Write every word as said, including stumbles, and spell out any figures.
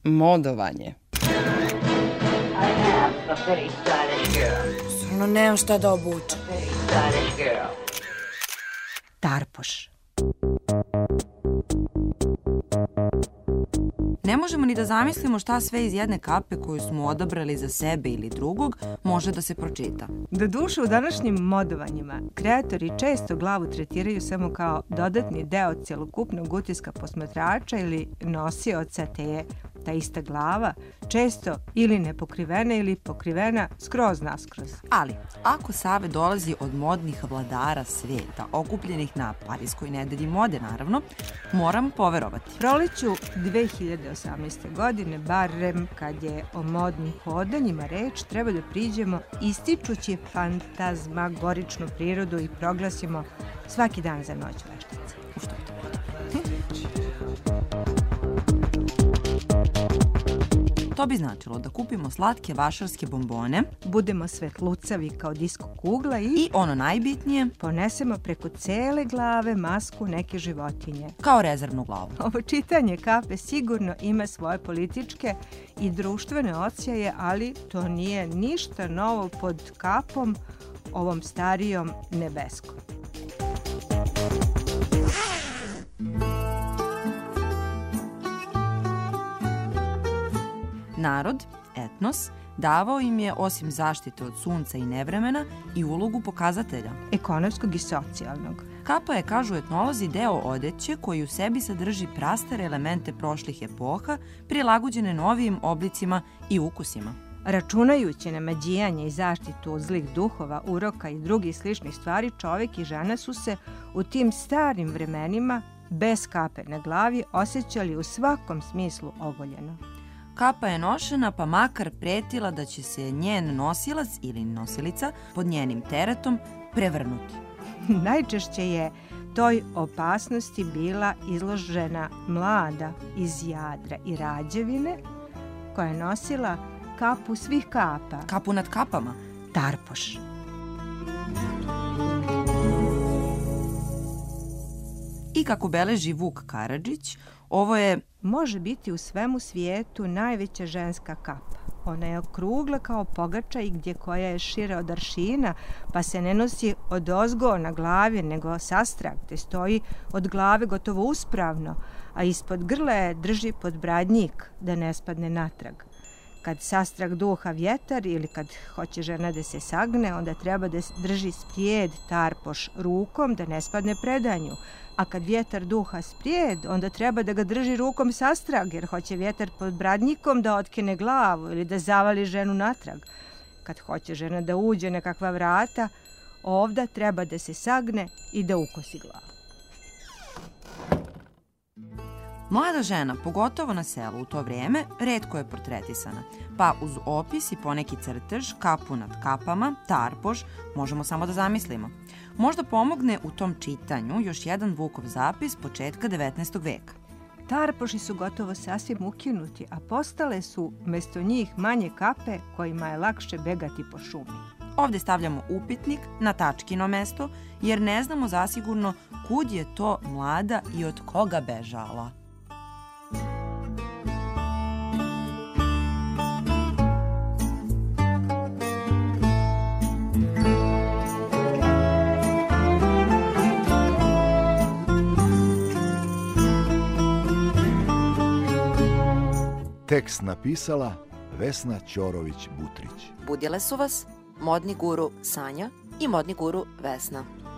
modovanje. Stvarno nemam šta da obučem. Tarpoš. Ne možemo ni da zamislimo šta sve iz jedne kape koju smo odabrali za sebe ili drugog može da se pročita. Doduše, u današnjim modovanjima kreatori često glavu tretiraju samo kao dodatni deo celokupnog utiska posmatrača ili nosioca, te je ta ista glava često ili nepokrivena ili pokrivena skroz naskroz. Ali, ako savet dolazi od modnih vladara sveta, okupljenih na Pariskoj nedelji mode, naravno, moram poverovati. Proleću dve hiljade osamnaeste. godine, barem kad je o modnim hodanjima reč, treba da priđemo ističući fantazmagoričnu prirodu i proglasimo svaki dan za noć veštice. U što je to? To bi značilo da kupimo slatke vašarske bombone, budemo svetlucavi kao disko kugla i, i ono najbitnije, ponesemo preko cele glave masku neke životinje. Kao rezervnu glavu. Ovo čitanje kape sigurno ima svoje političke i društvene odsjaje, ali to nije ništa novo pod kapom, ovom starijom nebeskom. Narod, etnos, davao im je, osim zaštite od sunca i nevremena, i ulogu pokazatelja. Ekonomskog i socijalnog. Kapa je, kažu etnolozi, deo odeće koji u sebi sadrži prastare elemente prošlih epoha, prilagođene novijim oblicima i ukusima. Računajući na mađijanje i zaštitu od zlih duhova, uroka i drugih sličnih stvari, čovjek i žena su se u tim starim vremenima bez kape na glavi osjećali u svakom smislu ogoljeno. Kapa je nošena, pa makar pretila da će se njen nosilac ili nosilica pod njenim teretom prevrnuti. Najčešće je toj opasnosti bila izložena mlada iz Jadra i Rađevine, koja je nosila kapu svih kapa. Kapu nad kapama. Tarpoš. I kako beleži Vuk Karadžić, ovo je, može biti u svemu svijetu najveća ženska kapa. Ona je okrugla kao pogača i gdje koja je šira od aršina, pa se ne nosi od ozgo na glavi, nego sastrag, te stoji od glave gotovo uspravno, a ispod grla je drži podbradnjik da ne spadne natrag. Kad sastrag duha vjetar ili kad hoće žena da se sagne, onda treba da drži sprijed tarpoš rukom da ne spadne predanju. A kad vjetar duha sprijed, onda treba da ga drži rukom sastrag, jer hoće vjetar pod bradnjikom da otkine glavu ili da zavali ženu natrag. Kad hoće žena da uđe na kakva vrata, ovda treba da se sagne i da ukosi glavu. Mlada žena, pogotovo na selu u to vrijeme, retko je portretisana, pa uz opis i poneki crtež, kapu nad kapama, tarpoš, možemo samo da zamislimo. Možda pomogne u tom čitanju još jedan Vukov zapis početka devetnaestog veka. Tarpoši su gotovo sasvim ukinuti, a postale su mesto njih manje kape kojima je lakše begati po šumi. Ovde stavljamo upitnik na tačkino mesto, jer ne znamo zasigurno kud je to mlada i od koga bežala. Tekst napisala Vesna Ćorović-Butrić. Budile su vas modni guru Sanja i modni guru Vesna.